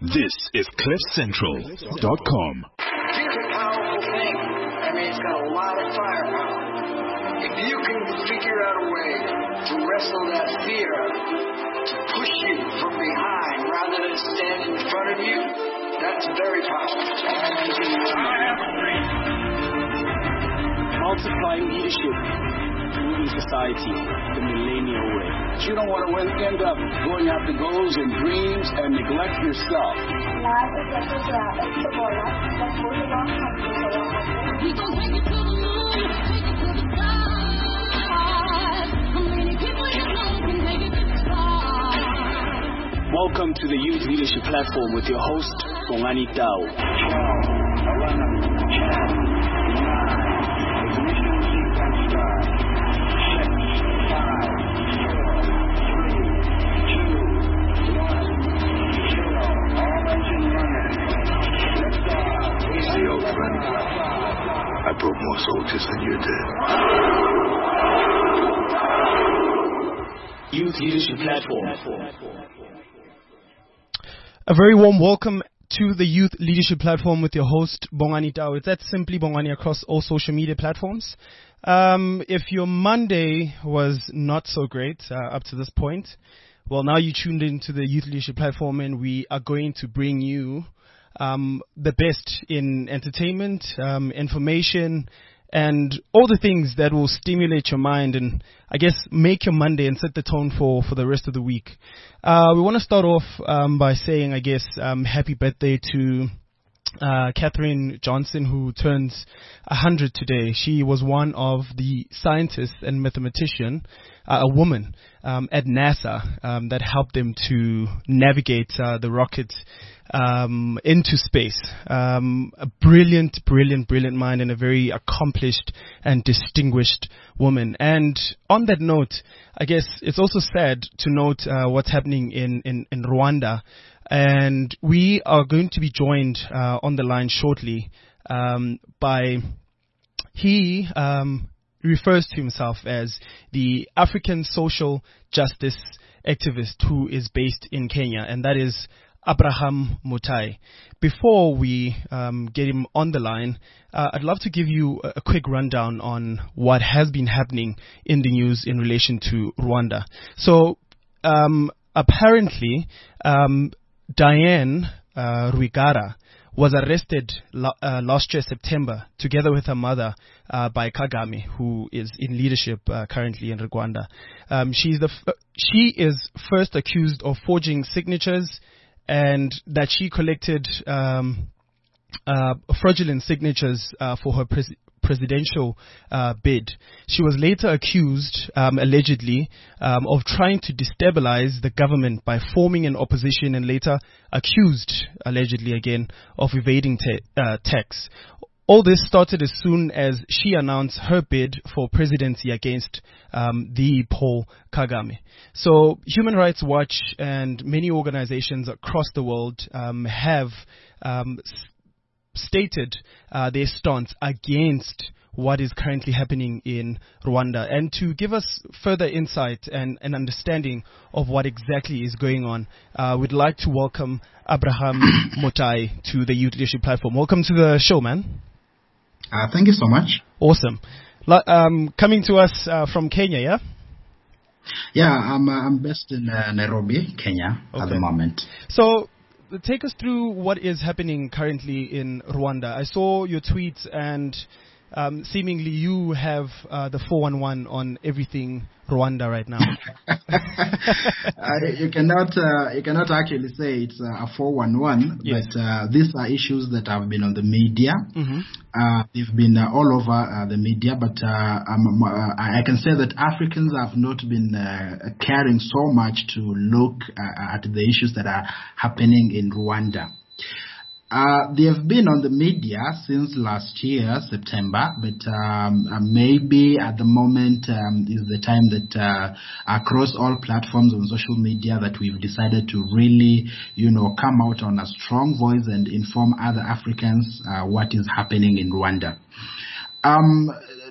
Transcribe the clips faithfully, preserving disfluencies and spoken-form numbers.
This is cliff central dot com. Fear's a powerful thing. I mean, it's got a lot of firepower. If you can figure out a way to wrestle that fear, to push you from behind rather than stand in front of you, that's very powerful. I have a dream. Multiplying leadership, moving society the millennial way. You don't want to end up going after goals and dreams and neglect yourself. We gon' take it to the moon, take it to the stars. How many people you know can take it to the stars? Welcome to the Youth Leadership Platform with your host, Bongani Tao. I brought more soldiers than you did. Youth Leadership Platform. A very warm welcome to the Youth Leadership Platform with your host, Bongani Tao. It's that simply Bongani across all social media platforms. Um, if your Monday was not so great uh, up to this point, well, now you tuned into the Youth Leadership Platform and we are going to bring you um, the best in entertainment, um, information, and all the things that will stimulate your mind and, I guess, make your Monday and set the tone for, for the rest of the week. Uh, we want to start off um, by saying, I guess, um, happy birthday to uh, Katherine Johnson, who turns one hundred today. She was one of the scientists and mathematician, uh, a woman um, at NASA um, that helped them to navigate uh, the rocket Um, into space. Um, a brilliant, brilliant, brilliant mind and a very accomplished and distinguished woman. And on that note, I guess it's also sad to note uh, what's happening in, in, in Rwanda. And we are going to be joined uh, on the line shortly um, by, he um, refers to himself as the African social justice activist who is based in Kenya, and that is Abraham Mutai. Before we um, get him on the line, uh, I'd love to give you a, a quick rundown on what has been happening in the news in relation to Rwanda. So, um, apparently, um, Diane uh, Rwigara was arrested la- uh, last year September, together with her mother, uh, by Kagame, who is in leadership uh, currently in Rwanda. Um, she's the f- she is first accused of forging signatures, and that she collected um, uh, fraudulent signatures uh, for her pres- presidential uh, bid. She was later accused, um, allegedly, um, of trying to destabilize the government by forming an opposition, and later accused, allegedly again, of evading ta- uh, tax. All this started as soon as she announced her bid for presidency against um, the Paul Kagame. So Human Rights Watch and many organizations across the world um, have um, s- stated uh, their stance against what is currently happening in Rwanda. And to give us further insight and an understanding of what exactly is going on, uh, we'd like to welcome Abraham Mutai to the Youth Leadership Platform. Welcome to the show, man. Uh, thank you so much. Awesome. Um, coming to us uh, from Kenya, yeah? Yeah, I'm uh, I'm based in uh, Nairobi, Kenya, okay, at the moment. So, take us through what is happening currently in Rwanda. I saw your tweets, and um, seemingly you have uh, the four one one on everything Rwanda right now. uh, you cannot uh, you cannot actually say it's uh, a four one one, yes. But uh, these are issues that have been on the media. Mm-hmm. Uh, they've been uh, all over uh, the media, but uh, um, uh, I can say that Africans have not been uh, caring so much to look uh, at the issues that are happening in Rwanda. Uh, they have been on the media since last year, September, but um, uh, maybe at the moment um, is the time that uh, across all platforms on social media that we've decided to really, you know, come out on a strong voice and inform other Africans uh, what is happening in Rwanda. Um,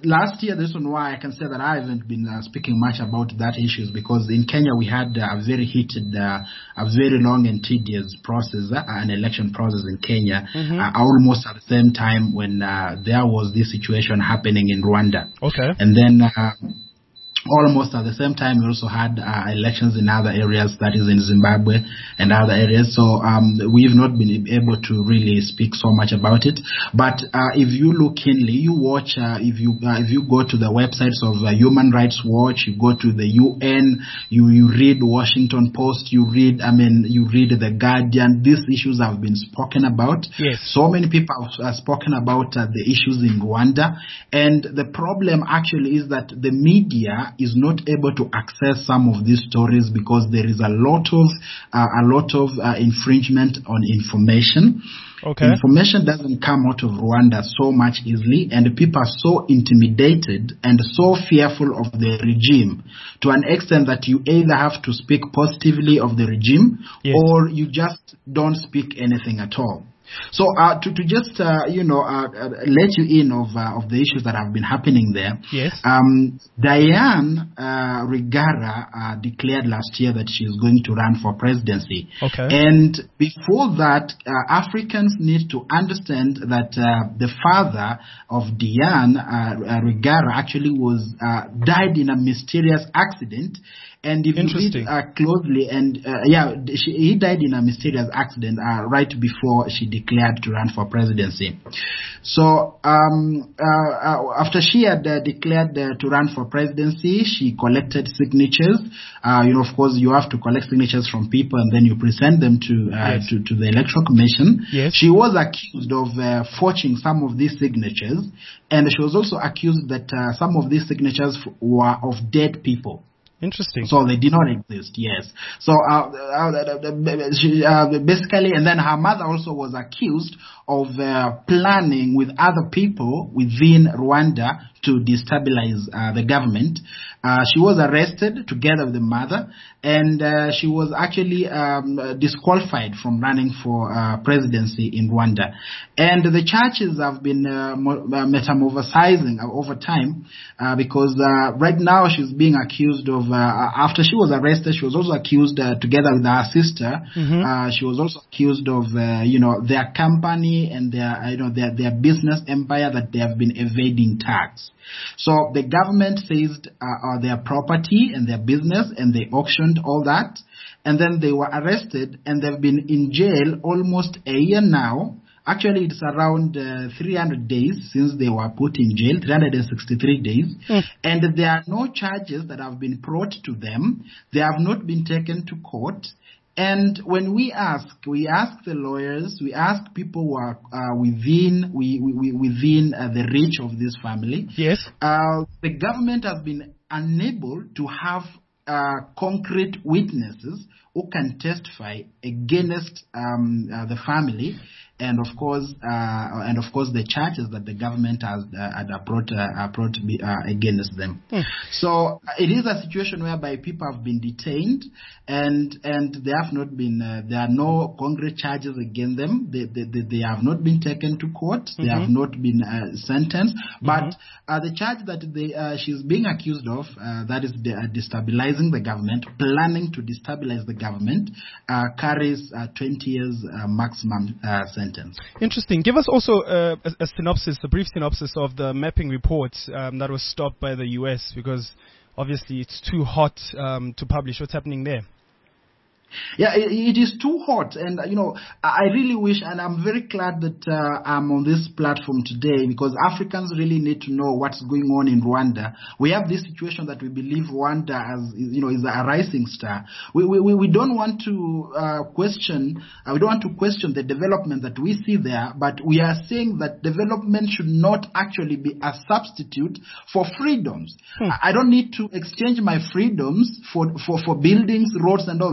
last year, the reason why I can say that I haven't been uh, speaking much about that issue is because in Kenya we had uh, a very heated, uh, a very long and tedious process, uh, an election process in Kenya, mm-hmm. uh, almost at the same time when uh, there was this situation happening in Rwanda. Okay. And then uh, almost at the same time, we also had uh, elections in other areas, that is in Zimbabwe and other areas. So um, we've not been able to really speak so much about it. But uh, if you look keenly, you watch, uh, if you uh, if you go to the websites of uh, Human Rights Watch, you go to the U N, you you read Washington Post, you read, I mean, you read The Guardian. These issues have been spoken about. Yes. So many people have uh, spoken about uh, the issues in Rwanda, and the problem actually is that the media is not able to access some of these stories because there is a lot of uh, a lot of uh, infringement on information. Okay. Information doesn't come out of Rwanda so much easily, and people are so intimidated and so fearful of the regime to an extent that you either have to speak positively of the regime, yes, or you just don't speak anything at all. So uh, to to just uh, you know uh, uh, let you in of uh, of the issues that have been happening there. Yes. Um, Diane uh, Rwigara uh, declared last year that she is going to run for presidency. Okay. And before that, uh, Africans need to understand that uh, the father of Diane uh, Rwigara actually was uh, died in a mysterious accident. And if you read uh, closely, and uh, yeah, she, he died in a mysterious accident uh, right before she declared to run for presidency. So um, uh, uh, after she had uh, declared uh, to run for presidency, she collected signatures. Uh, you know, of course, you have to collect signatures from people, and then you present them to uh, yes. to, to the Electoral Commission. Yes. She was accused of uh, forging some of these signatures, and she was also accused that uh, some of these signatures were of dead people. Interesting. So they did not exist, yes. So uh, uh, she, uh, basically, and then her mother also was accused of uh, planning with other people within Rwanda to destabilize uh, the government. Uh, she was arrested together with the mother, and uh, she was actually um, disqualified from running for uh, presidency in Rwanda. And the churches have been uh, metamorphosizing over time uh, because uh, right now she's being accused of, uh, after she was arrested, she was also accused uh, together with her sister. Mm-hmm. Uh, she was also accused of, uh, you know, their company and their, you know, their, their business empire that they have been evading tax. So the government seized uh, their property and their business, and they auctioned all that, and then they were arrested, and they've been in jail almost a year now. Actually, it's around uh, three hundred days since they were put in jail, three hundred sixty-three days, mm. and there are no charges that have been brought to them. They have not been taken to court. And when we ask, we ask the lawyers, we ask people who are uh, within we, we, within uh, the reach of this family. Yes. Uh, the government has been unable to have uh, concrete witnesses who can testify against um, uh, the family. And of course, uh, and of course, the charges that the government has uh, had brought, uh, brought uh, against them. Hmm. So it is a situation whereby people have been detained, and and they have not been. Uh, there are no concrete charges against them. They they, they, they have not been taken to court. Mm-hmm. They have not been uh, sentenced. Mm-hmm. But uh, the charge that they uh, she's being accused of, uh, that is de- uh, destabilizing the government, planning to destabilize the government, uh, carries uh, twenty years uh, maximum uh, sentence. Interesting. Give us also uh, a, a synopsis, a brief synopsis of the mapping report um, that was stopped by the U S because obviously it's too hot um, to publish. What's happening there? Yeah, it, it is too hot, and you know, I really wish, and I'm very glad that uh, I'm on this platform today because Africans really need to know what's going on in Rwanda. We have this situation that we believe Rwanda as, you know, is a rising star. We we we don't want to uh, question, uh, we don't want to question the development that we see there, but we are saying that development should not actually be a substitute for freedoms. Hmm. I don't need to exchange my freedoms for for for buildings, roads, and all that. I need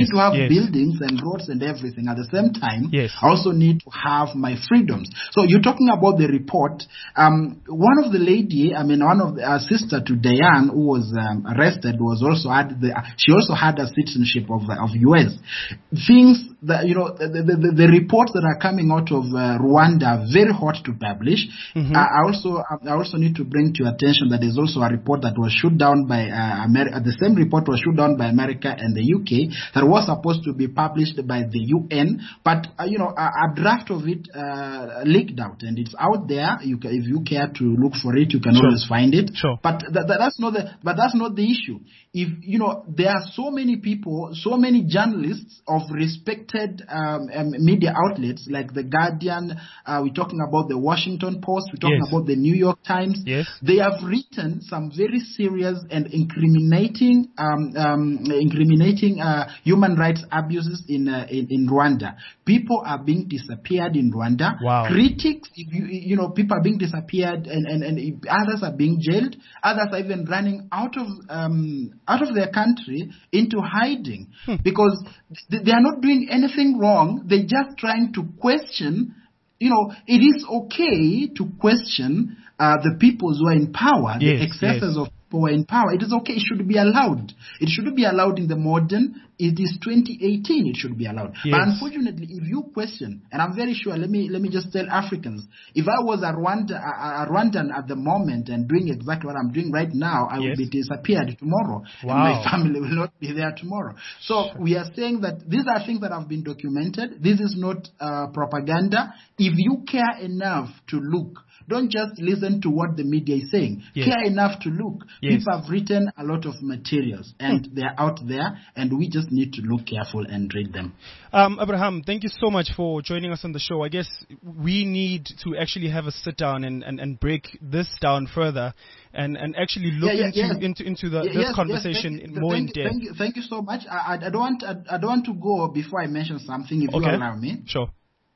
need to have yes. buildings and roads and everything. At the same time, yes. I also need to have my freedoms. So you're talking about the report. Um, one of the lady, I mean, one of the uh, sister to Diane who was um, arrested was also had the, she also had a citizenship of of U S. Things that, you know, the, the, the, the reports that are coming out of uh, Rwanda are very hot to publish. Mm-hmm. Uh, I also I also need to bring to your attention that there's also a report that was shot down by uh, America. The same report was shot down by America and the U K that was supposed to be published by the U N, but uh, you know, a, a draft of it uh, leaked out, and it's out there. You can, if you care to look for it, you can sure. always find it. Sure. But th- th- that's not the but that's not the issue. If you know, there are so many people, so many journalists of respected um, um, media outlets like the Guardian. Uh, we're talking about the Washington Post. We're talking yes. about the New York Times. Yes. They have written some very serious and incriminating, um, um, incriminating uh, human rights abuses in, uh, in in Rwanda. People are being disappeared in Rwanda. Wow. Critics, if you you know, people are being disappeared, and and, and others are being jailed. Others are even running out of um, out of their country into hiding hmm. because th- they are not doing anything wrong. They're just trying to question. You know, it is okay to question uh, the people who are in power, yes, the excesses yes. of who are in power. It is okay. It should be allowed. It should be allowed in the modern. It is twenty eighteen. It should be allowed. Yes. But unfortunately, if you question, and I'm very sure, let me let me just tell Africans, if I was a, Rwanda, a, a Rwandan at the moment and doing exactly what I'm doing right now, I yes. would be disappeared tomorrow, wow. and my family will not be there tomorrow. So we are saying that these are things that have been documented. This is not uh, propaganda. If you care enough to look, don't just listen to what the media is saying. Yes. Care enough to look. Yes. People have written a lot of materials, and hmm. they're out there, and we just need to look careful and read them. Um, Abraham, thank you so much for joining us on the show. I guess we need to actually have a sit down and, and, and break this down further and, and actually look yeah, yeah, into, yes. into into the yes, this yes, conversation yes, more thank, in depth. Thank you, thank you so much. I, I, I don't want I, I don't want to go before I mention something, if okay. you allow me. Sure.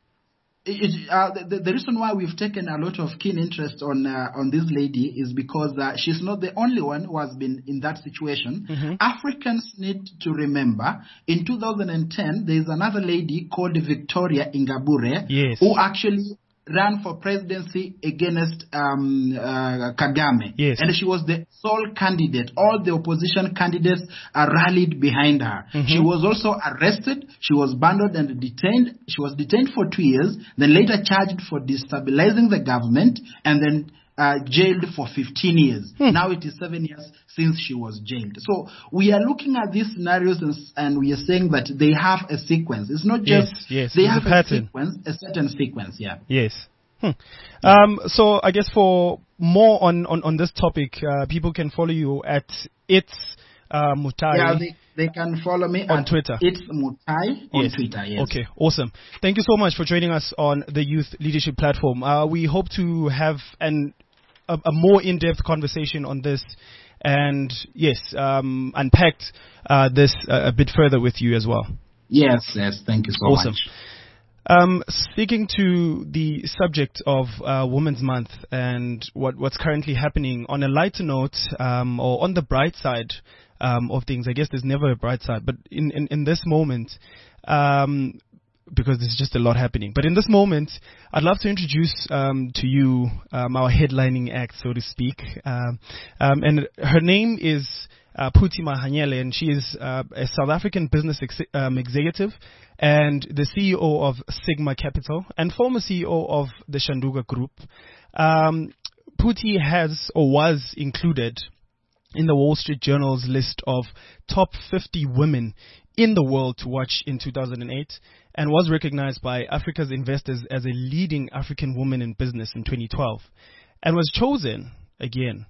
It, uh, the, the reason why we've taken a lot of keen interest on uh, on this lady is because uh, she's not the only one who has been in that situation. Mm-hmm. Africans need to remember, in two thousand ten, there is another lady called Victoria Ingabire yes. who actually ran for presidency against um, uh, Kagame. Yes. And she was the sole candidate. All the opposition candidates uh, rallied behind her. Mm-hmm. She was also arrested. She was bundled and detained. She was detained for two years, then later charged for destabilizing the government, and then uh, jailed for fifteen years. Hmm. Now it is seven years since she was jailed. So we are looking at these scenarios and, and we are saying that they have a sequence. It's not just yes, yes, they have a, a pattern. sequence, a certain sequence, yeah. Yes. Hmm. Um, so I guess for more on, on, on this topic, uh, people can follow you at It's uh, Mutai. Yeah, they, they can follow me on at Twitter. It's Mutai on yes. Twitter. Yes. Okay, awesome. Thank you so much for joining us on the Youth Leadership Platform. Uh, we hope to have an a, a more in-depth conversation on this, and yes, um, unpacked uh, this uh, a bit further with you as well. Yes, yes. Thank you so awesome. much. Um, speaking to the subject of uh, Women's Month and what, what's currently happening, on a lighter note, um, or on the bright side um, of things, I guess there's never a bright side, but in, in, in this moment, um, because there's just a lot happening. But in this moment, I'd love to introduce um, to you um, our headlining act, so to speak. Um, um, and her name is uh, Phuthi Mahanyele, and she is uh, a South African business ex- um, executive and the C E O of Sigma Capital and former C E O of the Shanduga Group. Um, Phuthi has or was included in the Wall Street Journal's list of top fifty women in the world to watch in two thousand eight, and was recognized by Africa's investors as a leading African woman in business in twenty twelve, and was chosen again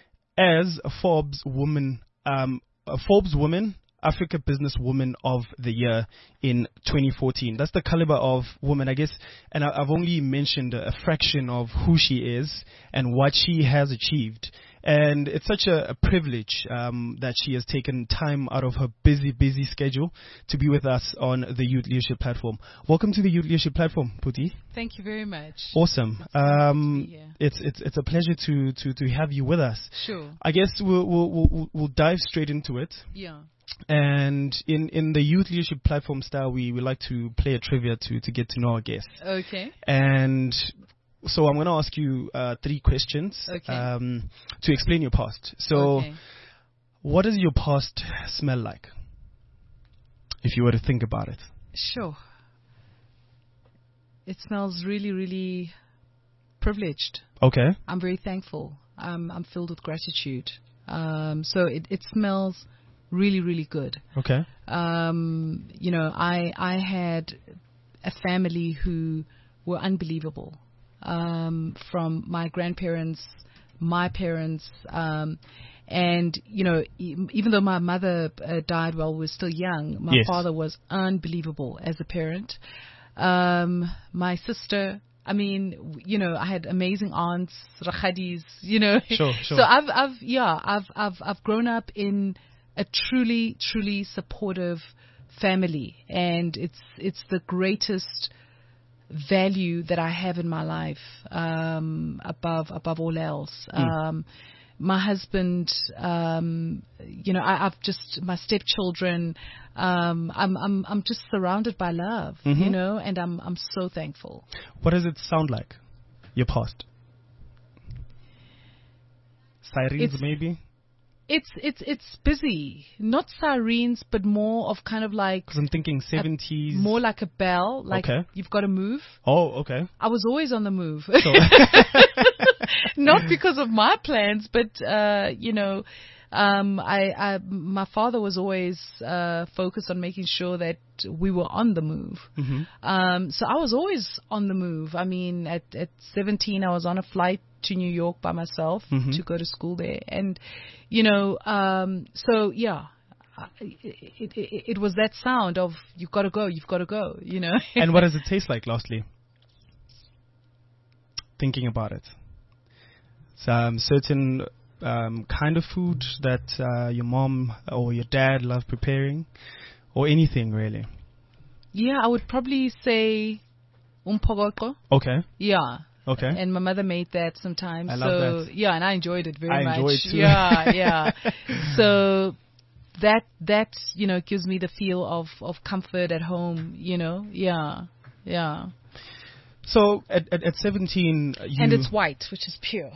as a Forbes woman, um, a Forbes Woman Africa Business Woman of the Year in twenty fourteen. That's the caliber of woman, I guess, and I, I've only mentioned a fraction of who she is and what she has achieved. And it's such a, a privilege um, that she has taken time out of her busy, busy schedule to be with us on the Youth Leadership Platform. Welcome to the Youth Leadership Platform, Phuthi. Thank you very much. Awesome. Um, it's it's it's a pleasure to, to, to have you with us. Sure. I guess we'll we'll we'll, we'll dive straight into it. Yeah. And in, in the Youth Leadership Platform style, we, we like to play a trivia to, to get to know our guests. Okay. And so I'm going to ask you uh, three questions Okay. um, to explain your past. So Okay. what does your past smell like, if you were to think about it? Sure. It smells really, really privileged. Okay. I'm very thankful. Um, I'm filled with gratitude. Um, so it, it smells really, really good. Okay. Um, you know, I I had a family who were unbelievable. Um, from my grandparents, my parents, um, and you know, e- even though my mother uh, died while we were still young, my Yes. father was unbelievable as a parent. Um, my sister. I mean, w- you know, I had amazing aunts, rakhadis, you know. Sure, sure. So I've, I've, yeah, I've, I've, I've grown up in a truly, truly supportive family, and it's, it's the greatest value that I have in my life, um, above, above all else. Um, my husband, um, you know, I, I've just, my stepchildren, um, I'm, I'm, I'm just surrounded by love, you know, and I'm, I'm so thankful. What does it sound like, your past? Sirens, It's- maybe? It's, it's, it's busy, not sirens, but more of kind of like, Because I'm thinking seventies. more like a bell, like Okay. you've got to move. Oh, okay. I was always on the move. So, Not because of my plans, but uh, you know, um, I, I, my father was always uh, focused on making sure that we were on the move. Um, so I was always on the move. I mean, at, at seventeen, I was on a flight to New York by myself to go to school there, and you know, um, so yeah. uh, It, it, it was that sound of you've got to go, you've got to go, you know. and what does it taste like, lastly? Thinking about it. Some certain um, kind of food that uh, your mom or your dad love preparing, or anything really. Yeah, I would probably say umpogoko. Okay. Yeah. Okay. And my mother made that sometimes. I so love that. yeah, and I enjoyed it very I much. enjoy it too. Yeah, yeah. So that that, you know, gives me the feel of, of comfort at home, you know. Yeah. Yeah. So at at, at seventeen, uh, you And it's white, which is pure.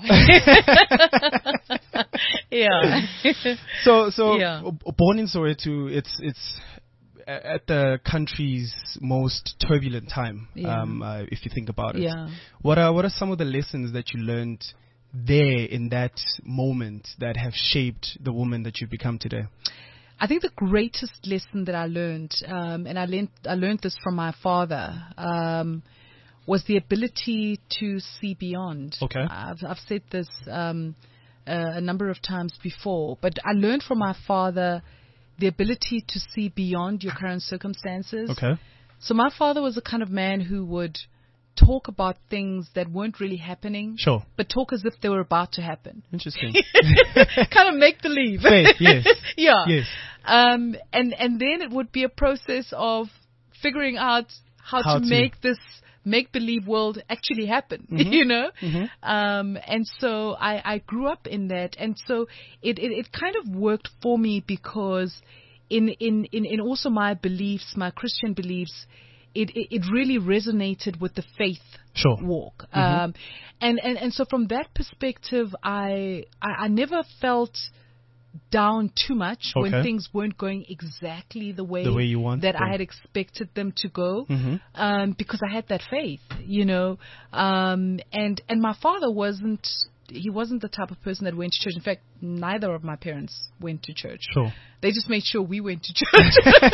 Yeah. so so Yeah. b- born in Soweto, it's it's a- at the country's most turbulent time. Yeah. Um, uh, if you think about it. Yeah. What are what are some of the lessons that you learned there in that moment that have shaped the woman that you've become today? I think the greatest lesson that I learned, um, and I learned, I learned this from my father, um, was the ability to see beyond. Okay. I've, I've said this um, uh, a number of times before, but I learned from my father the ability to see beyond your current circumstances. Okay. So my father was the kind of man who would talk about things that weren't really happening, Sure. but talk as if they were about to happen. Interesting. Kind of make believe. Faith, yes. Yeah. Yes. Um, and, and then it would be a process of figuring out how, How to, to- make this make-believe world actually happen, you know? Um, and so I, I grew up in that. And so it, it, it kind of worked for me because in, in, in, in also my beliefs, my Christian beliefs, it, it, it really resonated with the faith Sure. walk. Um, and, and, and so from that perspective, I, I, I never felt down too much when Okay. things weren't going exactly the way, The way you want that them. I had expected them to go, um, because I had that faith, you know. Um, and and my father wasn't he wasn't the type of person that went to church. In fact, neither of my parents went to church. Sure. They just made sure we went to church.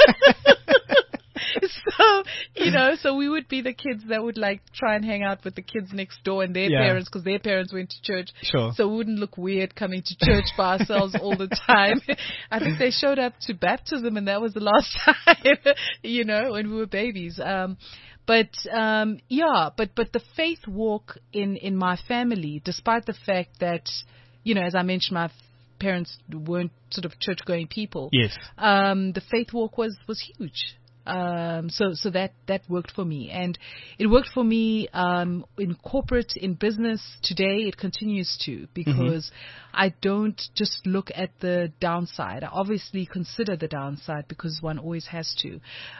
So, you know, so we would be the kids that would like try and hang out with the kids next door and their Yeah. parents because their parents went to church. Sure. So we wouldn't look weird coming to church by ourselves all the time. I think they showed up to baptism and that was the last time, you know, when we were babies. Um, but, um, yeah, but, but the faith walk in, in my family, despite the fact that, you know, as I mentioned, my parents weren't sort of church going people. Yes. Um, the faith walk was, was huge. Um, so, so that, that worked for me, and it worked for me, um, in corporate, in business today. It continues to, because mm-hmm. I don't just look at the downside. I obviously consider the downside because one always has to.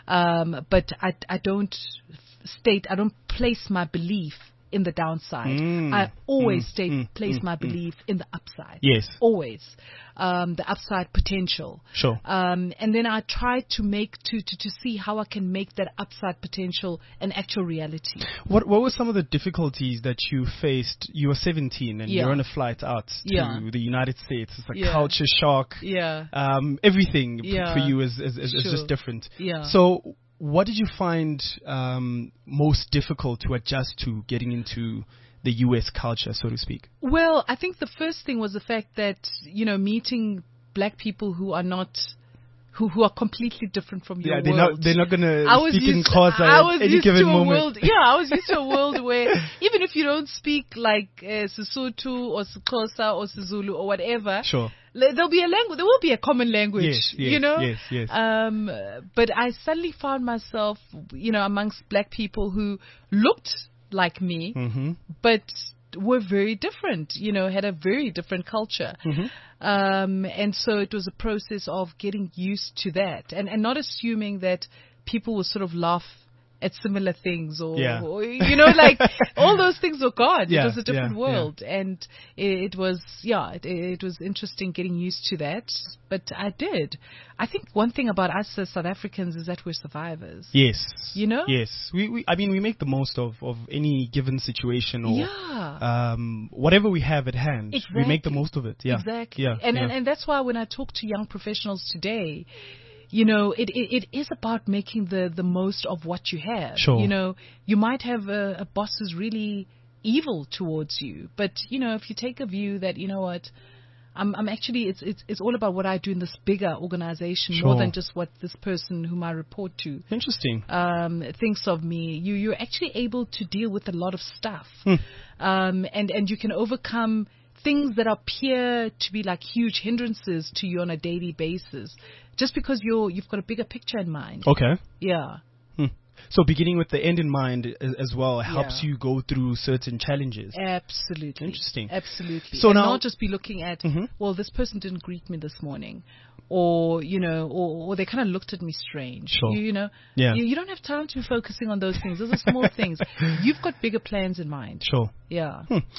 Um, but I, I don't state, I don't place my belief in the downside. Mm, I always mm, stay, mm, place mm, my mm. belief in the upside. Yes. Always. Um, the upside potential. Sure. Um, and then I try to make, to, to, to see how I can make that upside potential an actual reality. What What were some of the difficulties that you faced? You were seventeen and Yeah. you're on a flight out to Yeah. the United States. It's a Yeah. culture shock. Yeah. Um, everything p- Yeah. for you is, is, is, is Sure. just different. Yeah. So what did you find um, most difficult to adjust to getting into the U S culture, so to speak? Well, I think the first thing was the fact that, you know, meeting black people who are not, who, who are completely different from your Yeah, they're world. not they're not gonna I was speak in used, Xhosa I at was any used given to a moment. world, yeah, I was used to a world where even if you don't speak like uh, Sesotho or Xhosa or Sizulu or whatever, Sure. le- there'll be a language. There will be a common language, Yes, yes, you know. yes, yes. Um, but I suddenly found myself, you know, amongst black people who looked like me, Mm-hmm. but were very different, you know, had a very different culture. Mm-hmm. Um, and so it was a process of getting used to that and, and not assuming that people will sort of laugh at similar things or, Yeah. or you know, like all those things were gone. Yeah, It was a different yeah, world. And it, it was, yeah, it, it was interesting getting used to that. But I did. I think one thing about us as South Africans is that we're survivors. Yes. You know? Yes. We, we I mean, we make the most of, of any given situation or Yeah. um, whatever we have at hand. We make the Exactly. most of it. Yeah. Exactly. Yeah. And, yeah. and and that's why when I talk to young professionals today, you know, it, it, it is about making the, the most of what you have. Sure. You know, you might have a, a boss who's really evil towards you, but you know, if you take a view that, you know what, I'm, I'm actually, it's, it's, it's all about what I do in this bigger organization more Sure. than just what this person whom I report to Interesting. um, thinks of me. You, you're actually able to deal with a lot of stuff. Hmm. Um, and, and you can overcome things that appear to be like huge hindrances to you on a daily basis just because you're, you've got a bigger picture in mind. Okay. Yeah. Hmm. So beginning with the end in mind as, as well helps Yeah. you go through certain challenges. Absolutely. Interesting. Absolutely. So and now- not just be looking at, Mhm. well, this person didn't greet me this morning. Or, you know, or, or they kind of looked at me strange. Sure. You, you know, Yeah. you, you don't have time to be focusing on those things. Those are small things. You've got bigger plans in mind. Sure. Yeah.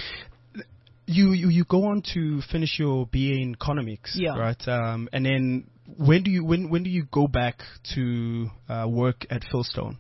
You, you you go on to finish your B A in economics, Yeah. right? Um, and then when do you when when do you go back to uh, work at Philstone?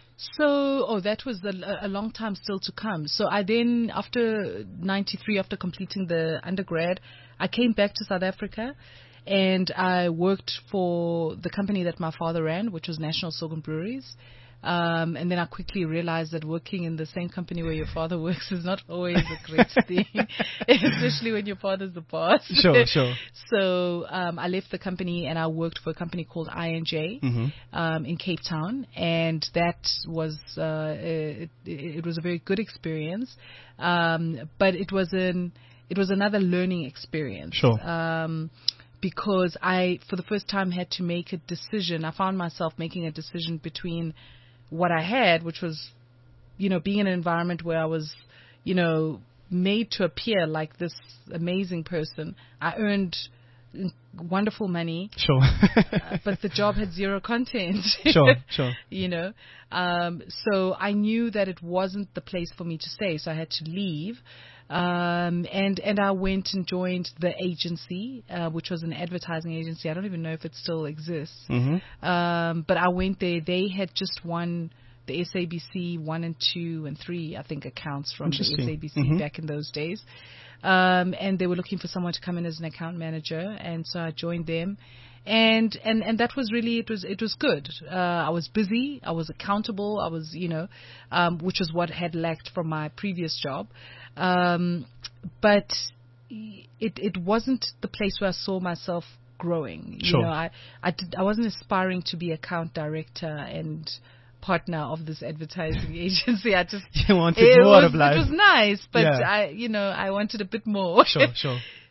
So, oh, that was a, a long time still to come. So I then, after ninety-three, after completing the undergrad, I came back to South Africa and I worked for the company that my father ran, which was National Sorghum Breweries. Um, and then I quickly realized that working in the same company where your father works is not always a great thing, especially when your father's the boss. Sure, sure. So um, I left the company and I worked for a company called I N J Mhm. um, in Cape Town, and that was uh, it, it was a very good experience, um, but it was an it was another learning experience. Sure. Um, because I, for the first time, had to make a decision. I found myself making a decision between what I had, which was, you know, being in an environment where I was, you know, made to appear like this amazing person. I earned wonderful money. Sure. uh, but the job had zero content. Sure, sure. You know, um, so I knew that it wasn't the place for me to stay, so I had to leave. Um, and, and I went and joined the agency, uh, which was an advertising agency. I don't even know if it still exists. Mm-hmm. Um, but I went there. They had just won the S A B C one and two and three, I think, accounts from the S Interesting. A B C Mhm. back in those days. Um, and they were looking for someone to come in as an account manager. And so I joined them. And, and, and that was really, it was, it was good. Uh, I was busy. I was accountable. I was, you know, um, which is what had lacked from my previous job. Um, but it, it wasn't the place where I saw myself growing. You Sure. know, I, I did, I wasn't aspiring to be account director and partner of this advertising agency. I just, You wanted it more was, out of life. It was nice, but Yeah. I, you know, I wanted a bit more. Sure, sure.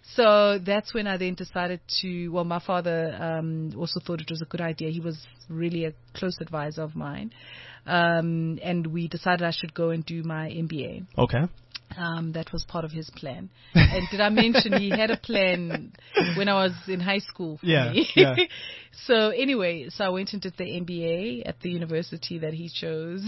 So that's when I then decided to, well, my father um, also thought it was a good idea. He was really a close advisor of mine. Um, and we decided I should go and do my M B A. Okay. Um, that was part of his plan. And did I mention he had a plan when I was in high school for Yeah, me? yeah. So anyway, so I went and did the M B A at the university that he chose.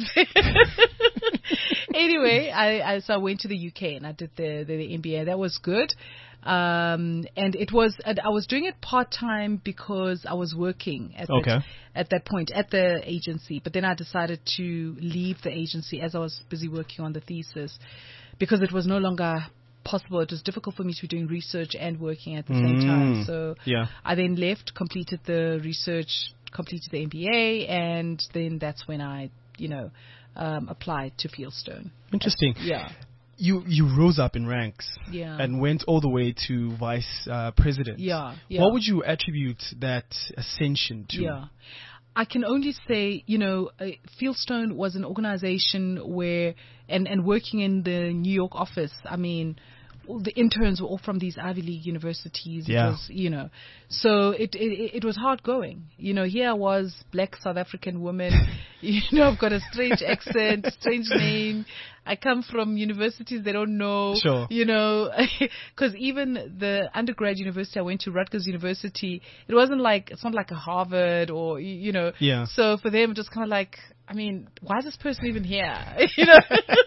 Anyway, I, I so I went to the U K and I did the, the, the M B A. That was good. Um, and it was, and I was doing it part-time because I was working at, Okay. that, at that point at the agency. But then I decided to leave the agency as I was busy working on the thesis because it was no longer possible. It was difficult for me to be doing research and working at the same time. So Yeah. I then left, completed the research, completed the M B A, and then that's when I, you know, um, applied to Fieldstone. Interesting. Yeah. You you rose up in ranks Yeah. and went all the way to vice uh, president. Yeah, yeah. What would you attribute that ascension to? Yeah. I can only say, you know, uh, Fieldstone was an organization where, and, and working in the New York office, I mean, all the interns were all from these Ivy League universities. Yeah. It was, you know, so it, it, it was hard going. You know, here I was, black South African woman, you know, I've got a strange accent, strange name. I come from universities they don't know, Sure. you know, because even the undergrad university I went to, Rutgers University, it wasn't like, it's not like a Harvard or, you, you know. Yeah. So for them, just kind of like, I mean, why is this person even here? You know.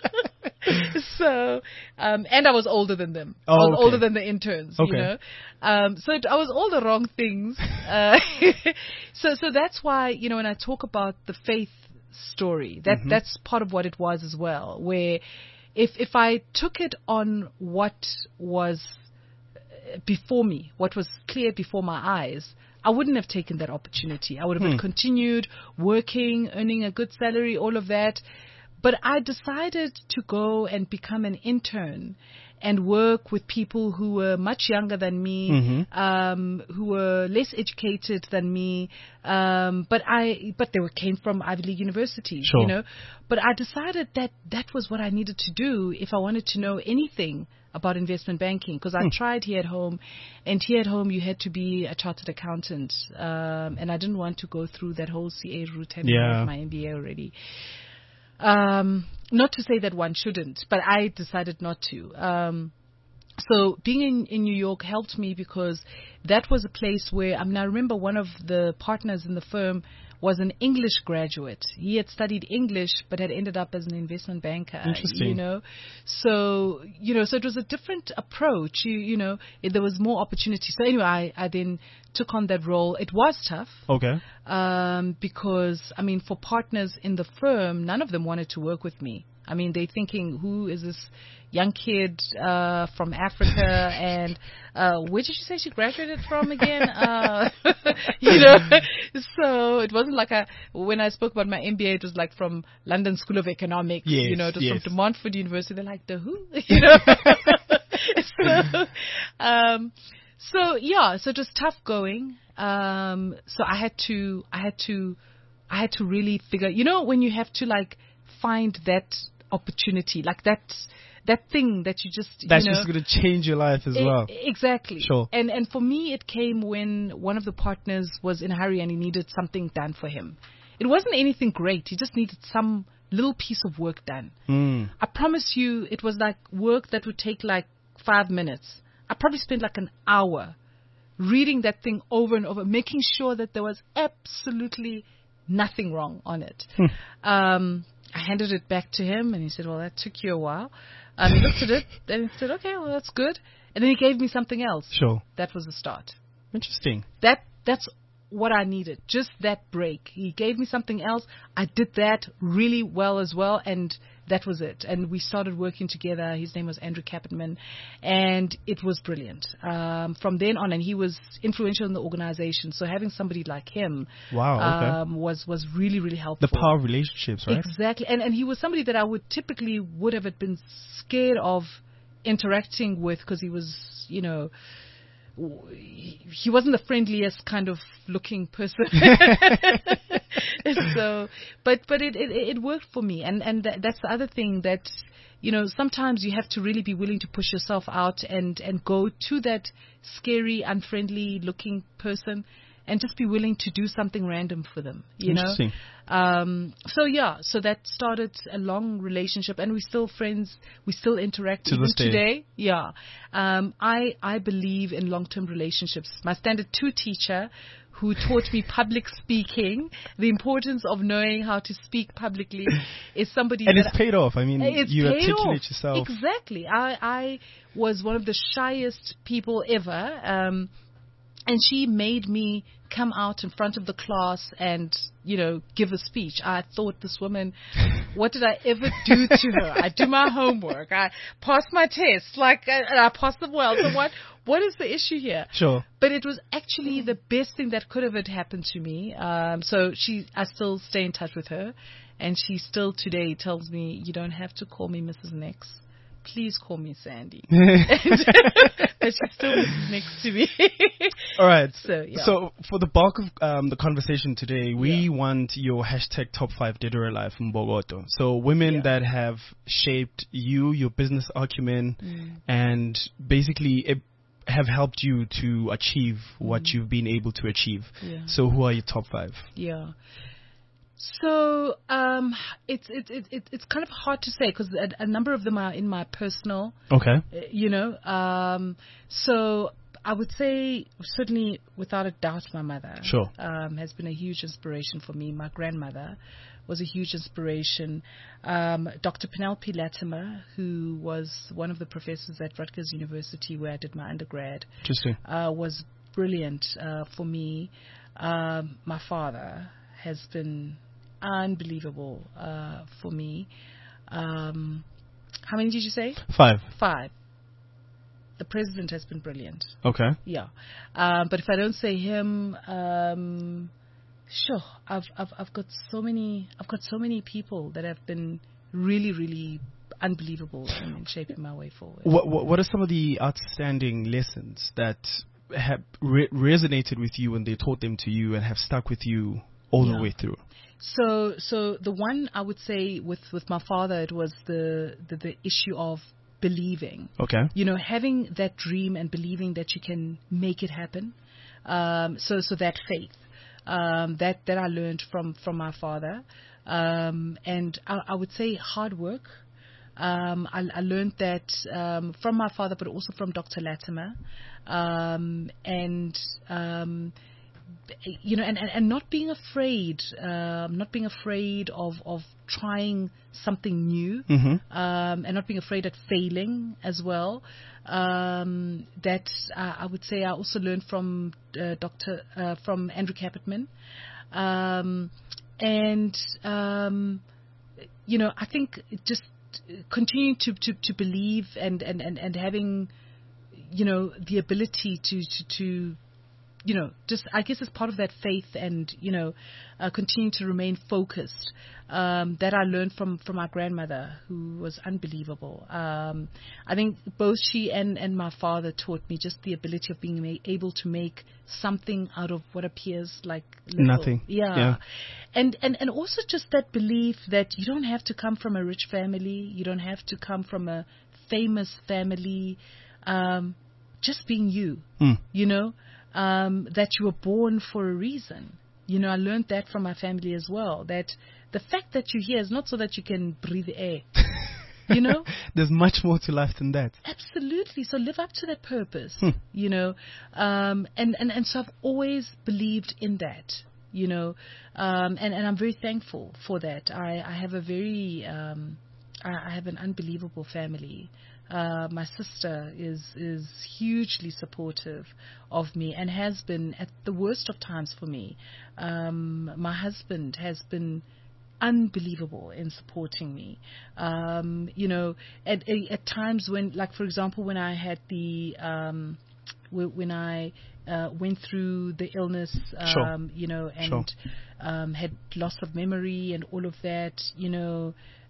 So, um, and I was older than them. Oh, I was okay. older than the interns, Okay. you know. Um, so it, I was all the wrong things. Uh, so, so that's why, you know, when I talk about the faith story, that, that's part of what it was as well, where if, if I took it on what was before me, what was clear before my eyes, I wouldn't have taken that opportunity. I would have continued working, earning a good salary, all of that. But I decided to go and become an intern and work with people who were much younger than me, um, who were less educated than me, um, but I, but they were, came from Ivy League universities, Sure. you know. But I decided that that was what I needed to do if I wanted to know anything about investment banking, because I tried here at home, and here at home you had to be a chartered accountant, um, and I didn't want to go through that whole C A route, having Yeah. had my M B A already. Um, not to say that one shouldn't, but I decided not to. Um, so being in, in New York helped me because that was a place where, I mean, I remember one of the partners in the firm was an English graduate. He had studied English, but had ended up as an investment banker. Interesting. You know, so, you know, so it was a different approach. You, you know, it, there was more opportunity. So anyway, I, I then took on that role. It was tough. Okay. Um, because, I mean, for partners in the firm, none of them wanted to work with me. I mean, they're thinking, who is this young kid uh, from Africa? And uh, where did you say she graduated from again? Uh, you know, so it wasn't like a, when I spoke about my M B A, it was like from London School of Economics. Yes, you know, it was yes. from De Montfort University. They're like, the who? You know. so, um, so yeah, so it was tough going. Um, so I had to, I had to, I had to really figure. You know, when you have to like find that opportunity, like that, that thing that you just, That's you know, just going to change your life as E- well. Exactly. Sure. And and for me, it came when one of the partners was in a hurry and he needed something done for him. It wasn't anything great. He just needed some little piece of work done. Mm. I promise you, it was like work that would take like five minutes. I probably spent like an hour reading that thing over and over, making sure that there was absolutely nothing wrong on it. um, I handed it back to him, and he said, well, that took you a while. Um, he looked at it, and he said, okay, well, that's good. And then he gave me something else. Sure. That was the start. Interesting. That That's what I needed, just that break. He gave me something else. I did that really well as well, and that was it. And we started working together. His name was Andrew Kapitman, and it was brilliant. Um, from then on, and he was influential in the organization, so having somebody like him Wow, okay. um, was, was really, really helpful. The power of relationships, right? Exactly. And and he was somebody that I would typically would have been scared of interacting with because he was, you know, w- he wasn't the friendliest kind of looking person. so, but but it, it it worked for me, and and th- that's the other thing that, you know, sometimes you have to really be willing to push yourself out and and go to that scary, unfriendly looking person, and just be willing to do something random for them, you know. Interesting. Um, so yeah, so that started a long relationship, and we're still friends. We still interact To even this day. today. Yeah, um, I I believe in long-term relationships. My standard two teacher, who taught me public speaking, the importance of knowing how to speak publicly, is somebody And that it's paid off. I mean, it's you paid articulate off. yourself. Exactly. I I was one of the shyest people ever. Um, And she made me come out in front of the class and, you know, give a speech. I thought, this woman, what did I ever do to her? I do my homework. I pass my tests, like, uh, and I pass them well. So what, what is the issue here? Sure. But it was actually the best thing that could have had happened to me. Um, so she, I still stay in touch with her, and she still today tells me, you don't have to call me Missus Nix. Please call me Sandy. But she's still Missus Nix to me. All right. So, yeah. So for the bulk of um, the conversation today, we Yeah. want your hashtag top five dead or alive from Bogoto. So women Yeah. that have shaped you, your business acumen, Mm. and basically it have helped you to achieve what you've been able to achieve. Yeah. So who are your top five? Yeah. So um, it's it's it's it's it's kind of hard to say because a, a number of them are in my personal, Okay. uh, you know. Um, so I would say certainly, without a doubt, my mother Sure. um, has been a huge inspiration for me. My grandmother was a huge inspiration. Um, Doctor Penelope Latimer, who was one of the professors at Rutgers University where I did my undergrad, Interesting. uh, was brilliant uh, for me. Um, my father has been unbelievable uh, for me. Um, how many did you say? Five. Five. The president has been brilliant. Okay. Yeah. Um, but if I don't say him, um, sure, I've, I've I've got so many I've got so many people that have been really, really unbelievable in, in shaping my way forward. What, what what are some of the outstanding lessons that have re- resonated with you when they taught them to you and have stuck with you all Yeah. the way through? So, so the one I would say with, with my father, it was the, the, the issue of believing. Okay. You know, having that dream and believing that you can make it happen. Um, so, so that faith, um, that, that I learned from, from my father. Um, and I, I would say hard work. Um, I, I learned that um, from my father, but also from Doctor Latimer. Um, and, um, you know, and, and, and not being afraid, um, not being afraid of, of trying something new, Mm-hmm. um, and not being afraid at failing as well. Um, that uh, I would say I also learned from uh, Doctor uh, from Andrew Capitman, um, and um, you know, I think just continuing to, to, to believe and, and, and, and having, you know, the ability to to, to you know, just, I guess it's part of that faith and, you know, uh, continuing to remain focused, um, that I learned from, from my grandmother, who was unbelievable. Um, I think both she and, and my father taught me just the ability of being ma- able to make something out of what appears like little. Nothing. Yeah. Yeah. And, and, and also just that belief that you don't have to come from a rich family. You don't have to come from a famous family. Um, just being you, Mm. you know. Um, that you were born for a reason. You know, I learned that from my family as well, that the fact that you're here is not so that you can breathe air. You know? There's much more to life than that. Absolutely. So live up to that purpose, Hmm. you know. Um, and, and, and so I've always believed in that, you know. Um, and, and I'm very thankful for that. I, I have a very, um, I, I have an unbelievable family. Uh, my sister is is hugely supportive of me and has been at the worst of times for me. Um, my husband has been unbelievable in supporting me. Um, you know, at, at times when, like for example, when I had the um, when I uh, went through the illness, um, Sure. you know, and Sure. um, had loss of memory and all of that, you know.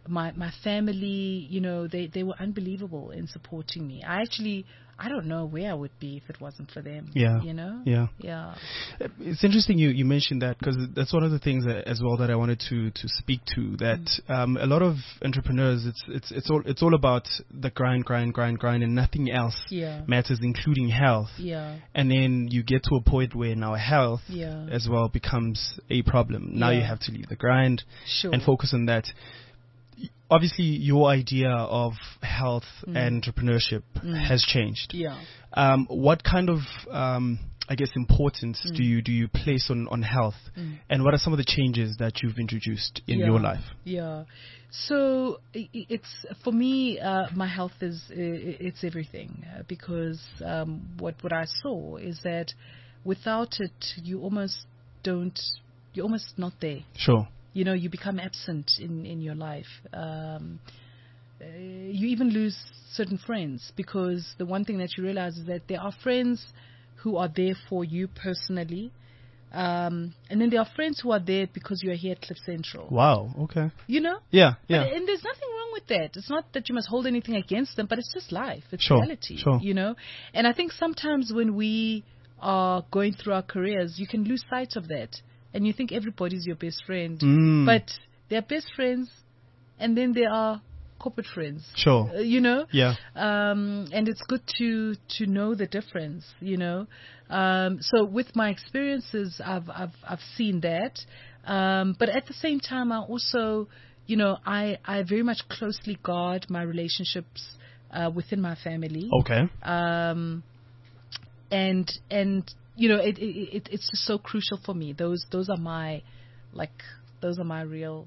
my my family, you know, they they were unbelievable in supporting me. I actually I don't know where I would be if it wasn't for them. Yeah. You know? Yeah. Yeah. It's interesting you, you mentioned that, because that's one of the things that, as well, that I wanted to, to speak to, that Mm. um, a lot of entrepreneurs, it's it's it's all it's all about the grind, grind, grind, grind, and nothing else Yeah. matters, including health. Yeah. And then you get to a point where now health Yeah. as well becomes a problem. Now you Yeah. have to leave the grind Sure. and focus on that. Obviously, your idea of health Mm. and entrepreneurship Mm. has changed. Yeah. Um, what kind of, um, I guess, importance Mm. do you do you place on, on health, Mm. and what are some of the changes that you've introduced in Yeah. your life? Yeah. So i- i- it's for me. Uh, my health is i- i- it's everything, uh, because um, what what I saw is that without it, you almost don't. You're almost not there. Sure. You know, you become absent in in your life. Um, uh, you even lose certain friends, because the one thing that you realize is that there are friends who are there for you personally. Um, and then there are friends who are there because you are here at Cliff Central. Wow. Okay. You know? Yeah. Yeah. But, and there's nothing wrong with that. It's not that you must hold anything against them, but it's just life. It's Sure, reality. sure. You know? And I think sometimes when we are going through our careers, you can lose sight of that. And you think everybody's your best friend. Mm. But they're best friends, and then there are corporate friends. Sure. Uh, you know? Yeah. Um, and it's good to, to know the difference, you know. Um, so with my experiences, I've, I've, I've seen that. Um, but at the same time, I also, you know, I, I very much closely guard my relationships uh, within my family. Okay. Um, and, and, you know, it, it, it, it's just so crucial for me. Those, those are my, like, those are my real,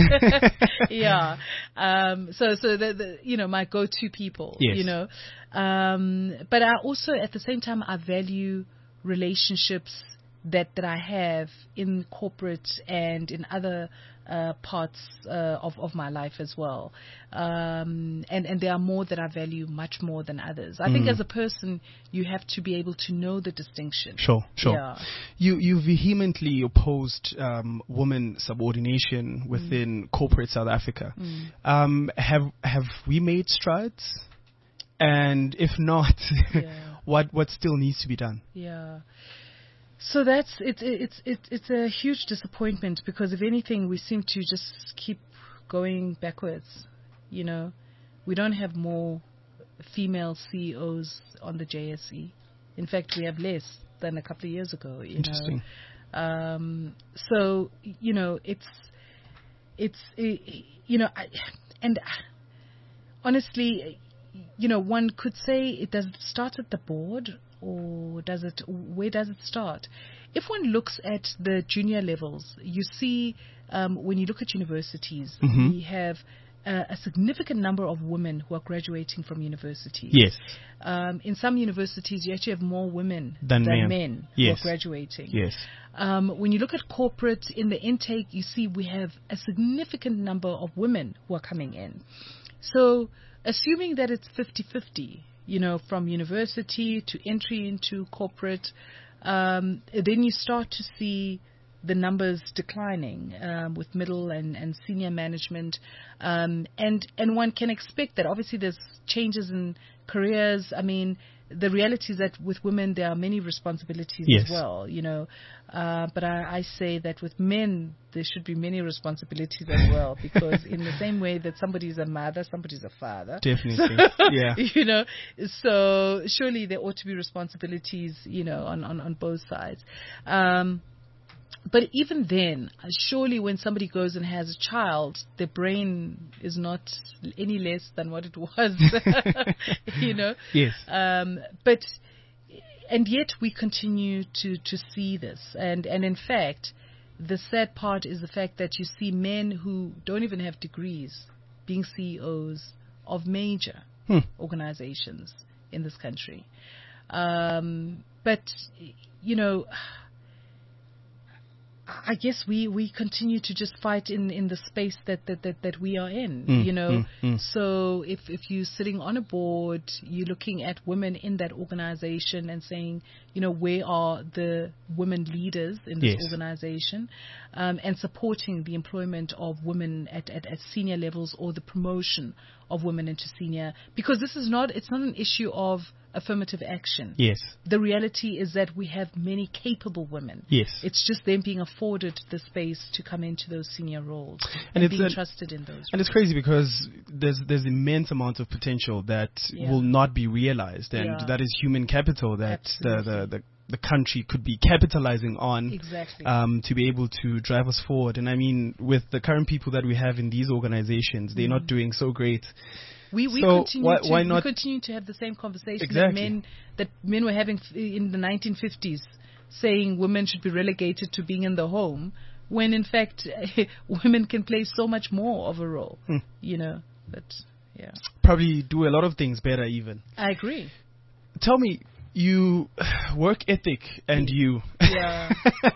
yeah. Um, so, so the, the, you know, my go-to people, Yes. you know, um, but I also, at the same time, I value relationships that, that I have in corporate and in other uh, parts uh, of, of my life as well. Um, and, and there are more that I value much more than others. I think Mm. as a person, you have to be able to know the distinction. Sure, sure. Yeah. You you vehemently opposed um, women subordination within corporate South Africa. Mm. Um, have have we made strides? And if not, Yeah. what what still needs to be done? Yeah. So that's it's it's it's it's a huge disappointment, because if anything, we seem to just keep going backwards. You know, we don't have more female C E Os on the J S E. In fact, we have less than a couple of years ago. You Interesting. know, um, so you know, it's it's uh, you know, I, and honestly, you know, one could say it does it start at the board, or does it, where does it start? If one looks at the junior levels, you see um, when you look at universities, Mhm. we have uh, a significant number of women who are graduating from universities. Yes. Um, in some universities, you actually have more women Than men. men Yes. who are graduating. Yes. Um, when you look at corporate, in the intake, you see we have a significant number of women who are coming in. So, assuming that it's fifty-fifty, you know, from university to entry into corporate, um, then you start to see the numbers declining um, with middle and, and senior management. Um, and, and one can expect that. Obviously, there's changes in careers. I mean, the reality is that with women, there are many responsibilities Yes. as well, you know. Uh, but I, I say that with men, there should be many responsibilities as well, because in the same way that somebody's a mother, somebody's a father. Definitely. Yeah. You know, so surely there ought to be responsibilities, you know, on, on, on both sides. Um, but even then, surely when somebody goes and has a child, their brain is not any less than what it was, you know. Yes. Um, but, and yet we continue to, to see this. And, and in fact, the sad part is the fact that you see men who don't even have degrees being C E Os of major Hmm. organizations in this country. Um, but, you know, I guess we, we continue to just fight in, in the space that, that, that, that we are in, Mm, you know. mm, mm. So if, if you're sitting on a board, you're looking at women in that organization and saying, you you know, where are the women leaders in this Yes. organization, um, and supporting the employment of women at, at, at senior levels or the promotion of women into senior, because this is not, it's not an issue of affirmative action. Yes. The reality is that we have many capable women. Yes. It's just them being afforded the space to come into those senior roles And and, it's being a- trusted in those And it's crazy because there's there's immense amount of potential that Yeah. will not be realized, and Yeah. that is human capital that the, Absolutely. the, the the country could be capitalizing on. Exactly. Um, to be able to drive us forward. And I mean, with the current people that we have in these organizations, they're not doing so great. We we So continue why- to why we not- continue to have the same conversation Exactly. that men that men were having f- in the nineteen fifties, saying women should be relegated to being in the home, when in fact women can play so much more of a role. Hmm. You know, but yeah, Probably do a lot of things better even. I agree. Tell me, you work ethic and you. Yeah.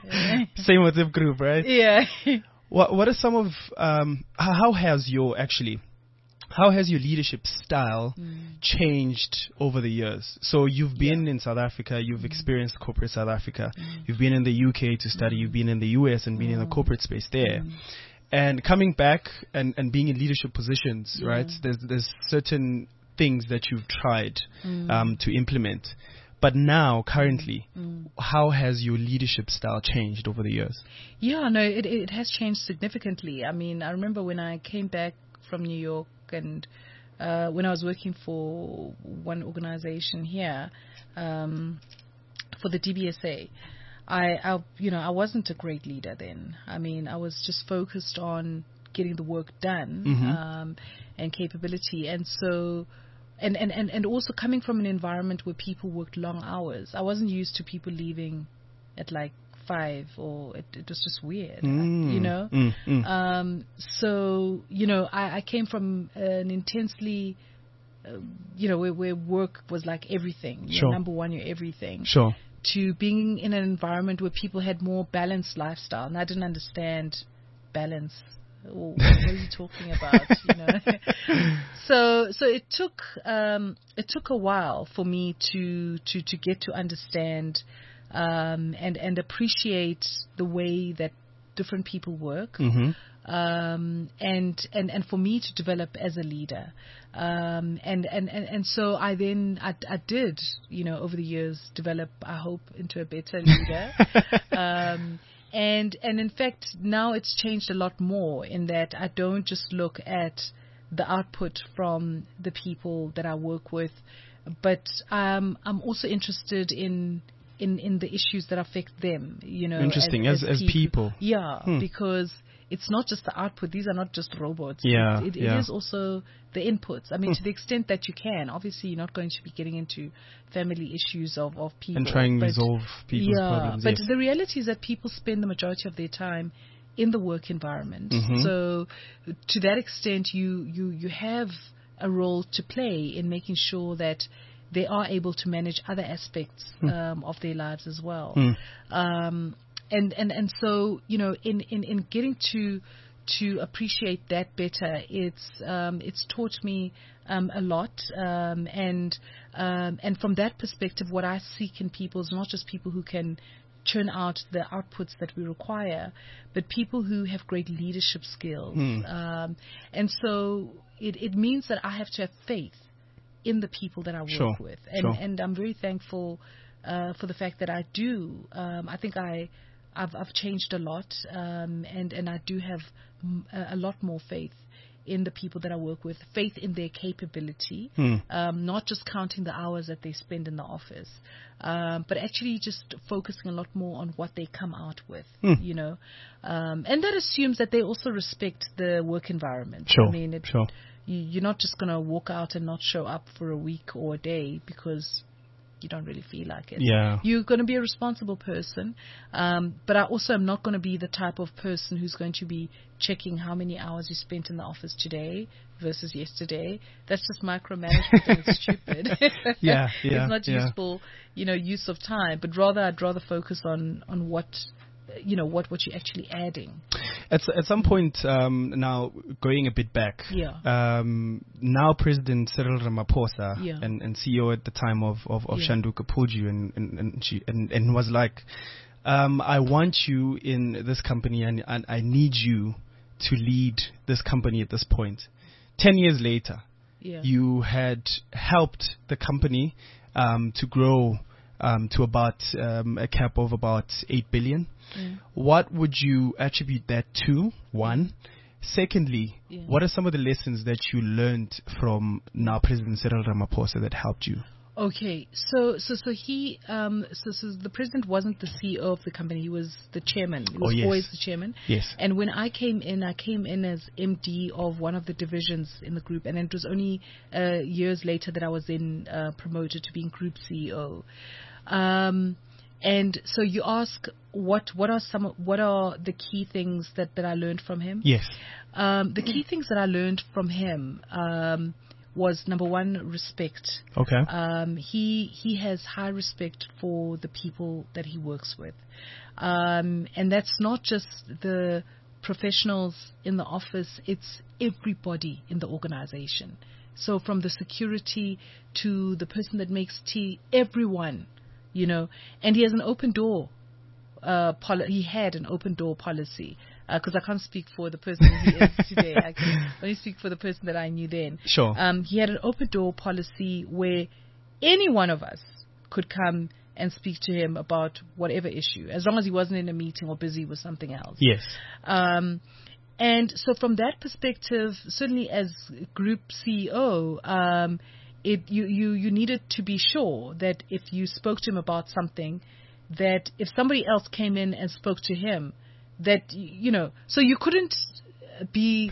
Same with Zip Group, right? Yeah. What what are some of um h- how has your actually how has your leadership style changed over the years? So you've been in South Africa, you've experienced corporate South Africa, you've been in the U K to study, you've been in the U S and been in the corporate space there. And coming back and, and being in leadership positions, right? There's there's certain things that you've tried um, to implement. But now, currently, how has your leadership style changed over the years? Yeah, no, it it has changed significantly. I mean, I remember when I came back from New York and uh, when I was working for one organization here, um, for the D B S A, I, I, you know, I wasn't a great leader then. I mean, I was just focused on getting the work done um, and capability, and so. And, and, and, and also coming from an environment where people worked long hours. I wasn't used to people leaving at like five, or it, it was just weird, Mm, you know. mm, mm. Um, so you know, I, I came from an intensely, uh, you know, where, where work was like everything. You're Sure. number one, you're everything. Sure. To being in an environment where people had more balanced lifestyle, and I didn't understand balance. Or what are you talking about? You know. so so it took um, it took a while for me to to, to get to understand um, and and appreciate the way that different people work. Mm-hmm. Um, and, and, and for me to develop as a leader. Um, and, and, and, and so I then, I, I did, you know, over the years develop, I hope, into a better leader. um, and, and in fact, now it's changed a lot more in that I don't just look at the output from the people that I work with, but um, I'm also interested in in in the issues that affect them. You know, Interesting, as- as people. Yeah, Hmm. because it's not just the output. These are not just robots. Yeah, it, it, yeah. it is also the inputs. I mean, to the extent that you can. Obviously, you're not going to be getting into family issues of of people And trying to but- resolve people's yeah, problems. but yes. the reality is that people spend the majority of their time in the work environment. Mhm. So to that extent, you, you, you have a role to play in making sure that they are able to manage other aspects um, of their lives as well. Mm. Um, and, and, and so, you know, in, in, in getting to to appreciate that better, it's um, it's taught me um, a lot, um, and um, and from that perspective, what I seek in people is not just people who can churn out the outputs that we require, but people who have great leadership skills. Hmm. Um, and so it, it means that I have to have faith in the people that I work Sure, with, and sure. and I'm very thankful uh, for the fact that I do. Um, I think I. I've, I've changed a lot, um, and, and I do have m- a, a lot more faith in the people that I work with, faith in their capability, Hmm. um, not just counting the hours that they spend in the office, um, but actually just focusing a lot more on what they come out with, Hmm. you know. Um, and that assumes that they also respect the work environment. Sure, I mean, it, sure. you, you're not just going to walk out and not show up for a week or a day because you don't really feel like it. Yeah. You're going to be a responsible person, um, but I also am not going to be the type of person who's going to be checking how many hours you spent in the office today versus yesterday. That's just micromanagement and it's stupid. Yeah, yeah, It's not yeah. useful, you know, use of time, but rather I'd rather focus on, on what, you know, what, what you're actually adding. At s- at some point, um, now going a bit back, Yeah. um, now President Cyril Ramaphosa Yeah. and, and C E O at the time of of, of Yeah. Shanduka pulled you and and and, she, and and was like, um, I want you in this company and, and I need you to lead this company at this point. Ten years later, Yeah. you had helped the company um, to grow um, to about um, a cap of about eight billion. Mm. What would you attribute that to? One. Secondly, Yeah. what are some of the lessons that you learned from now President Cyril Ramaphosa that helped you? Okay, so so so he um so so the president wasn't the C E O of the company. He was the chairman. He was Oh, yes. always the chairman. Yes. And when I came in, I came in as M D of one of the divisions in the group, and it was only uh, years later that I was then uh, promoted to being group C E O. Um, and so you ask what what are some what are the key things that that I learned from him? Yes. Um, the key things that I learned from him um, was number one, respect. Okay. Um, he he has high respect for the people that he works with, um, and that's not just the professionals in the office. It's everybody in the organization. So from the security to the person that makes tea, everyone, you know. And he has an open door. Uh, poli- he had an open door policy. Because I can't speak for the person he is today. I can only speak for the person that I knew then. Sure. Um, he had an open door policy where any one of us could come and speak to him about whatever issue, as long as he wasn't in a meeting or busy with something else. Yes. Um, and so from that perspective, certainly as group C E O, um, it, you, you, you needed to be sure that if you spoke to him about something, that if somebody else came in and spoke to him, that, you know, so you couldn't be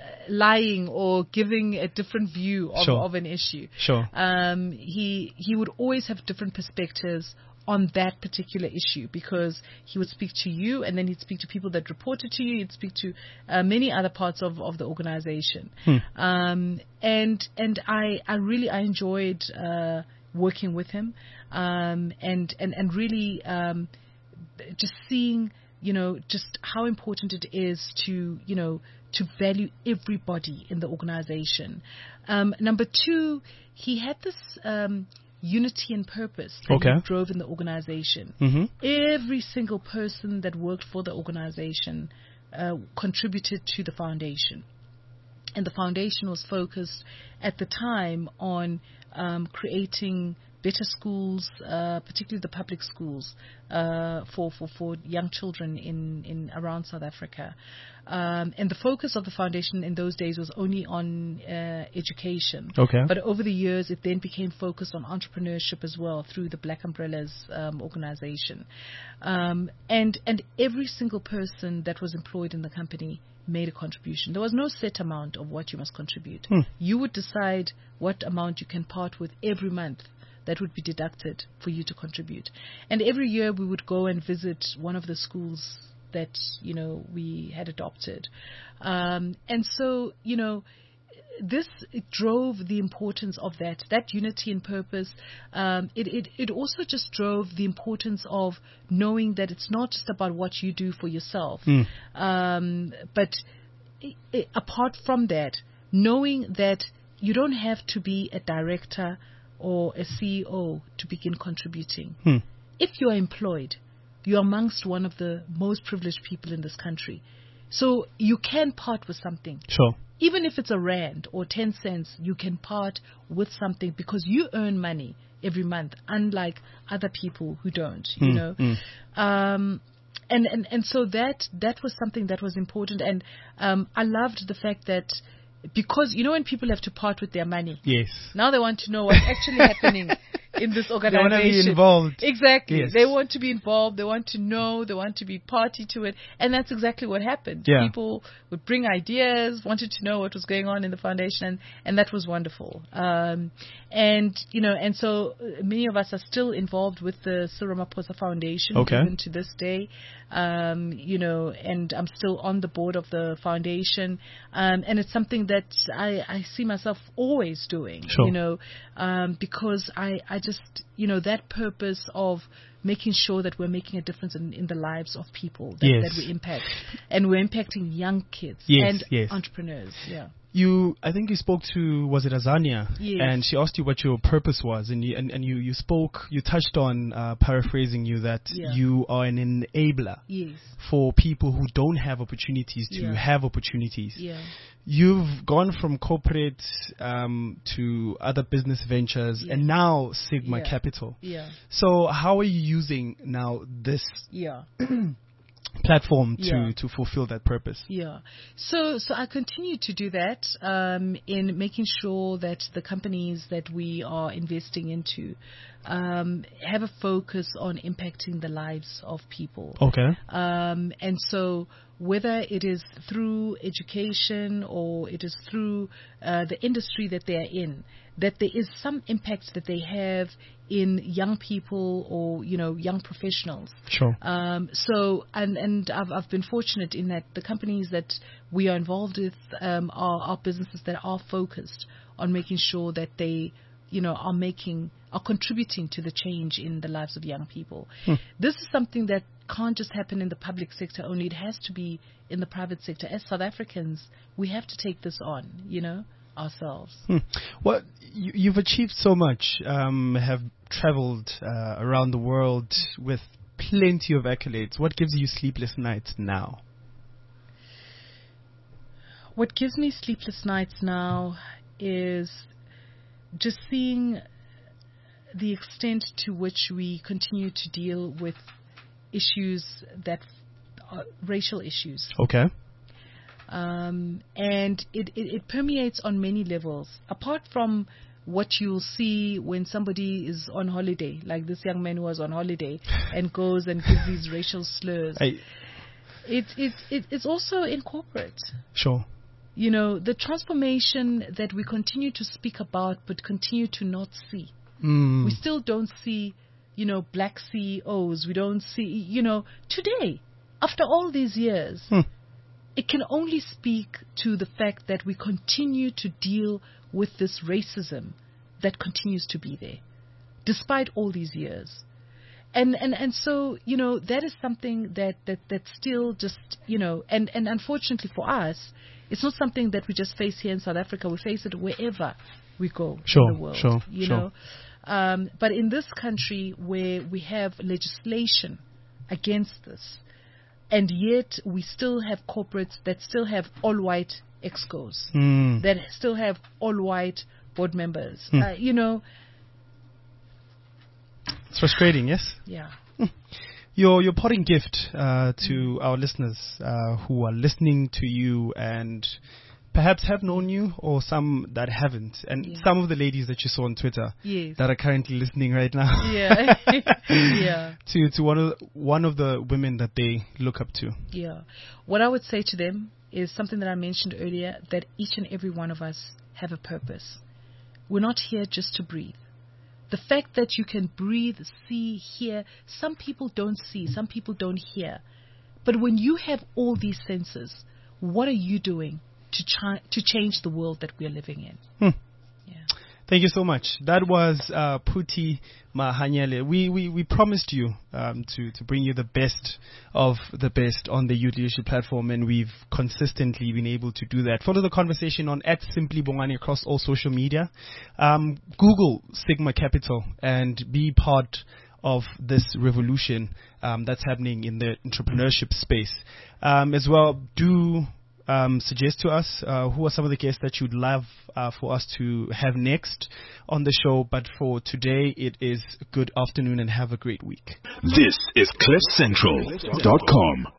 lying or giving a different view of, Sure. of an issue. Sure. Um, he he would always have different perspectives on that particular issue, because he would speak to you, and then he'd speak to people that reported to you. He'd speak to uh, many other parts of, of the organization. Hmm. Um, and and I, I really I enjoyed uh, working with him, um, and, and, and really um, just seeing, you know, just how important it is to, you know, to value everybody in the organization. Um, number two, he had this um, unity and purpose that Okay. he drove in the organization. Mm-hmm. Every single person that worked for the organization uh, contributed to the foundation. And the foundation was focused at the time on um, creating better schools, uh, particularly the public schools, uh, for, for, for young children in, in around South Africa. Um, and the focus of the foundation in those days was only on uh, education. Okay. But over the years, it then became focused on entrepreneurship as well through the Black Umbrellas um, organization. Um, and, and every single person that was employed in the company made a contribution. There was no set amount of what you must contribute. Hmm. You would decide what amount you can part with every month that would be deducted for you to contribute. And every year we would go and visit one of the schools that, you know, we had adopted. Um, and so, you know, this it drove the importance of that, that unity and purpose. Um, it, it, it also just drove the importance of knowing that it's not just about what you do for yourself, Mm. um, but i i apart from that, knowing that you don't have to be a director or a C E O to begin contributing. Hmm. If you are employed, you're amongst one of the most privileged people in this country. So you can part with something. Sure. Even if it's a rand or ten cents, you can part with something because you earn money every month, unlike other people who don't, you Mm, know. mm. Um, and, and, and so that, that was something that was important. And um, I loved the fact that because, you know, when people have to part with their money, Yes. now they want to know what's actually happening in this organization. They want to be involved. Exactly. Yes. They want to be involved. They want to know. They want to be party to it. And that's exactly what happened. Yeah. People would bring ideas, wanted to know what was going on in the foundation, and, and that was wonderful. Um, and, you know, and so uh, many of us are still involved with the Cyril Ramaphosa Foundation, Okay. even to this day. Um, you know, and I'm still on the board of the foundation. Um, and it's something that I, I see myself always doing, Sure. you know, um, because I, I just just, you know, that purpose of making sure that we're making a difference in, in the lives of people that, Yes. that we impact. And we're impacting young kids Yes, and yes. entrepreneurs. Yeah. You, I think you spoke to, was it Azania? Yes. And she asked you what your purpose was, and you, and, and you, you spoke, you touched on, uh, paraphrasing you, that Yeah. you are an enabler Yes. for people who don't have opportunities to Yeah. have opportunities. Yeah. You've gone from corporate um, to other business ventures, Yeah. and now Sigma Yeah. Capital. Yeah. So how are you using now this Yeah. platform to, Yeah. to fulfill that purpose? Yeah. So, so I continue to do that um, in making sure that the companies that we are investing into um, have a focus on impacting the lives of people. Okay. Um, and so whether it is through education or it is through uh, the industry that they are in, that there is some impact that they have in young people or, you know, young professionals. Sure. Um, so, and, and I've, I've been fortunate in that the companies that we are involved with um, are, are businesses that are focused on making sure that they, you know, are making, are contributing to the change in the lives of young people. Hmm. This is something that can't just happen in the public sector only. It has to be in the private sector. As South Africans, we have to take this on, you know, ourselves. Hmm. Well, you, you've achieved so much, um, have traveled uh, around the world with plenty of accolades. What gives you sleepless nights now? What gives me sleepless nights now is just seeing the extent to which we continue to deal with issues that are racial issues. Okay. Um, and it, it, it permeates on many levels. Apart from what you'll see when somebody is on holiday, like this young man who was on holiday and goes and gives these racial slurs. I, It, it, it, it's also in corporate. sure. You know, the transformation that we continue to speak about but continue to not see. Mm. We still don't see, you know, black C E Os. We don't see, you know, today, after all these years, Hmm. it can only speak to the fact that we continue to deal with this racism that continues to be there, despite all these years. And, and, and so, you know, that is something that, that, that still just, you know, and, and unfortunately for us, it's not something that we just face here in South Africa. We face it wherever we go Sure, in the world. sure, you sure. know. Um, but in this country where we have legislation against this, and yet we still have corporates that still have all-white excos, Mm. that still have all-white board members. Hmm. Uh, you know, It's frustrating, yes? yeah. Your your parting gift uh, to our listeners uh, who are listening to you and perhaps have known you, or some that haven't, and Yeah. some of the ladies that you saw on Twitter Yes. that are currently listening right now. Yeah. Yeah. To to one of the, one of the women that they look up to. Yeah. What I would say to them is something that I mentioned earlier, that each and every one of us have a purpose. We're not here just to breathe. The fact that you can breathe, see, hear, some people don't see, some people don't hear. But when you have all these senses, what are you doing to chi- to change the world that we're living in? Hmm. Yeah. Thank you so much. That was uh, Phuthi Mahanyele. We, we, we promised you um, to, to bring you the best of the best on the Youth Leadership Platform, and we've consistently been able to do that. Follow the conversation on at Simply Bongani across all social media. Um, Google Sigma Capital and be part of this revolution um, that's happening in the entrepreneurship space. Um, as well, do Um, suggest to us uh, who are some of the guests that you'd love uh, for us to have next on the show. But for today, it is good afternoon and have a great week. This is cliff central dot com.